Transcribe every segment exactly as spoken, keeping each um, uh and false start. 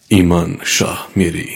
ایمان شاه میری.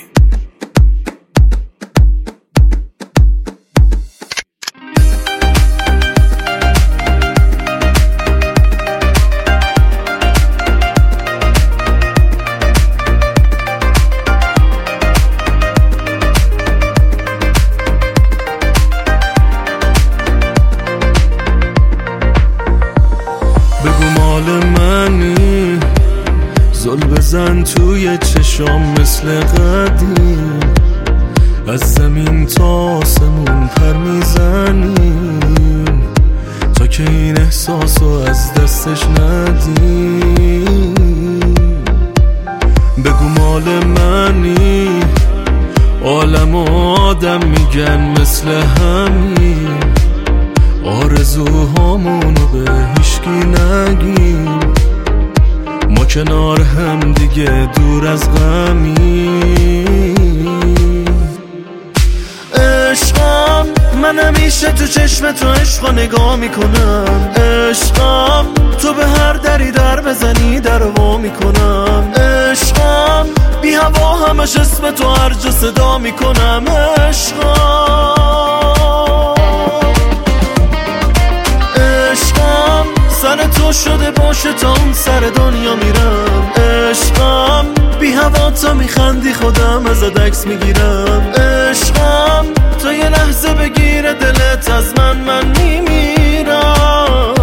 بگو مال منی، زل بزن توی چشام مثل قدیم، از زمین تا آسمون پر میزنیم تا که این احساسو از دستش ندیم. بگو مال منی، عالم و آدم میگن مثل همین، آرزوهامونو به هیچکی نگیم، ما کنار هم دیگه دور از غمیم. عشقم من همیشه تو چشم تو عشقا نگاه میکنم، عشقم تو به هر دری در بزنی در وا میکنم، عشقم بی هوا همش اسم تو هر جا صدا میکنم، عشقم عشقم سر تو شده باشه تا اون سر دنیا میرم، عشقم بی هوا تا میخندی خودم ازت عکس میگیرم، عشقم تو یه لحظه بگیره دلت از من من میمیرم.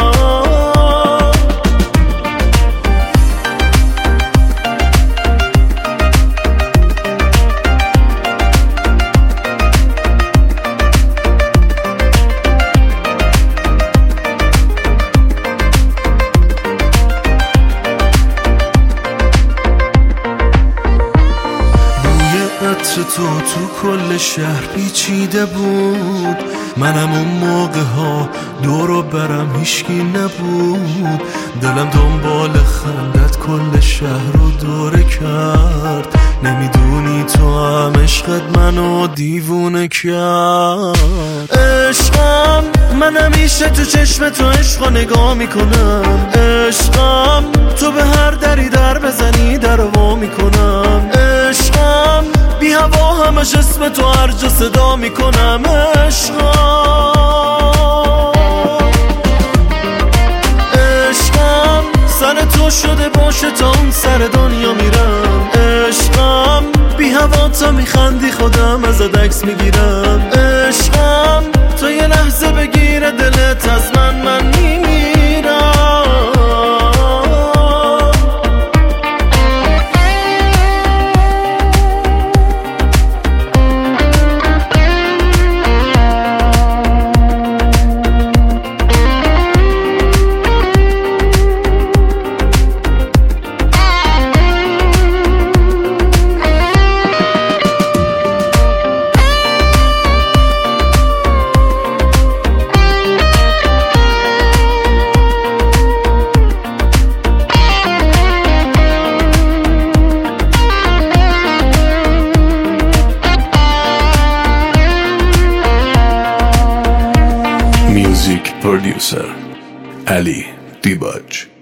عطر تو تو کل شهر پیچیده بود، منم اون موقع ها دور و برم هیشکی نبود، دلم دنبال خندت کل شهر رو دوره کرد، نمیدونی تو هم عشقت منو دیوونه کرد. عشقم من همیشه تو چشم تو عشقا نگاه میکنم، عشقم تو به هر دری در بزنی در وا میکنم، عشقم بی هوا همش اسم تو هر جا صدا میکنم، عشقم عشقم سر تو شده باشه تا اون سر دنیا میرم، عشقم بی هوا تا میخندی خودم ازت عکس میگیرم، عشقم تو یه لحظه بگیره دلت از من من میمیرم. Music producer Ali Dibaj.